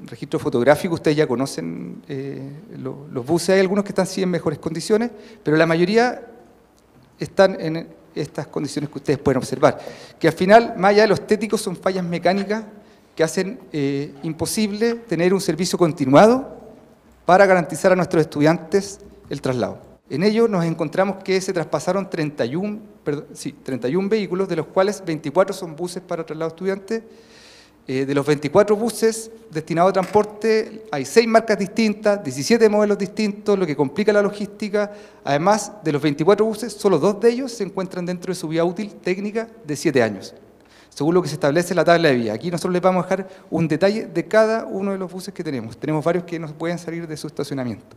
registro fotográfico, ustedes ya conocen los buses, hay algunos que están sí en mejores condiciones, pero la mayoría están en estas condiciones que ustedes pueden observar, que al final, más allá de lo estético, son fallas mecánicas que hacen imposible tener un servicio continuado para garantizar a nuestros estudiantes el traslado. En ello nos encontramos que se traspasaron 31 vehículos, de los cuales 24 son buses para traslado de estudiantes. De los 24 buses destinados a transporte, hay 6 marcas distintas, 17 modelos distintos, lo que complica la logística. Además, de los 24 buses, solo 2 de ellos se encuentran dentro de su vida útil técnica de 7 años, según lo que se establece en la tabla de vía. Aquí nosotros les vamos a dejar un detalle de cada uno de los buses que tenemos. Tenemos varios que no pueden salir de su estacionamiento.